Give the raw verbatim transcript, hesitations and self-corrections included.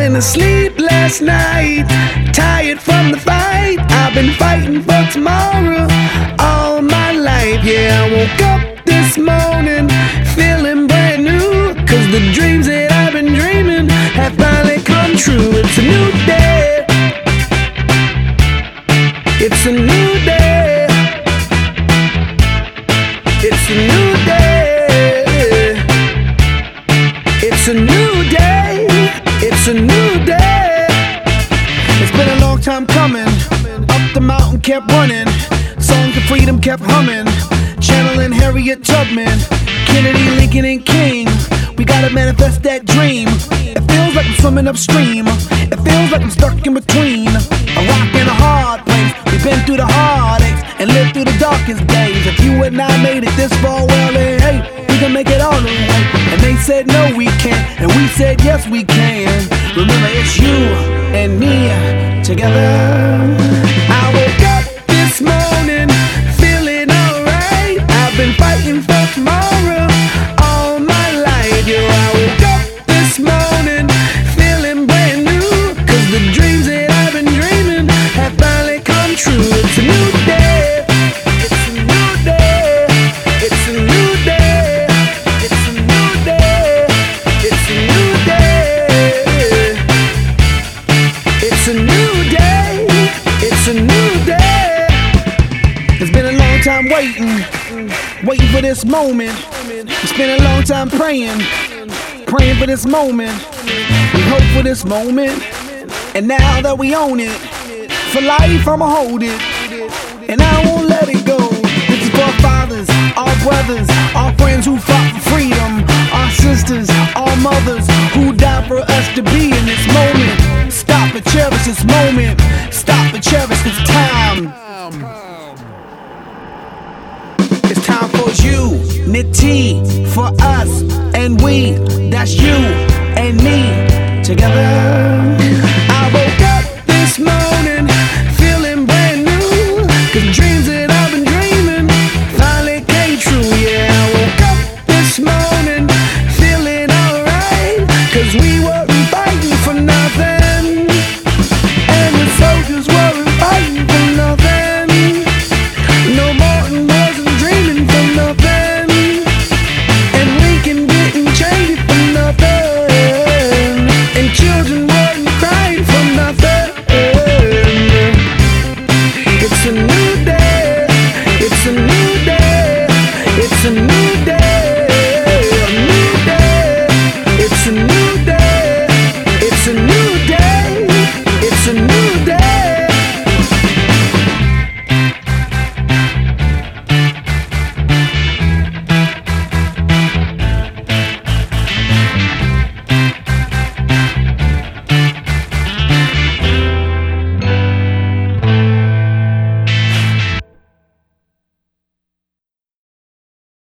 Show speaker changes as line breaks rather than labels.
went to sleep last night, tired from the fight. I've been fighting for tomorrow all my life. Yeah, I woke up this morning feeling brand new, cause the dreams that I've been dreaming have finally come true. It's a new day. It's a new day. It's a new day. It's a new day. It's a new day. It's been a long time coming. Up the mountain kept running. Songs of freedom kept humming. Channeling Harriet Tubman, Kennedy, Lincoln, and King. We gotta manifest that dream. It feels like I'm swimming upstream. It feels like I'm stuck in between a rock and a hard place. We've been through the heartaches and lived through the darkest days. If you and I made it this far, well then hey, we can make it all the way. And they said no we can't, and we said yes we can. Remember it's you and me together. I woke up this morning feeling alright. I've been fighting for tomorrow all my life. Yo, I woke up this morning feeling brand new, cause the dreams that I've been dreaming have finally come true. It's a new day. It's a new day. It's a new day. It's a new day. It's a new day. It's a new day. It's a new day. It's been a long time waiting, waiting for this moment. We spent a long time praying, praying for this moment. We hope for this moment, and now that we own it, for life I'ma hold it, and I won't let it go. This is for our fathers, our brothers, our friends who fought for freedom, our sisters, our mothers who died for us to be in this moment. Stop and cherish this moment. Stop and cherish this time. It's time for unity, for us and we. That's you and me.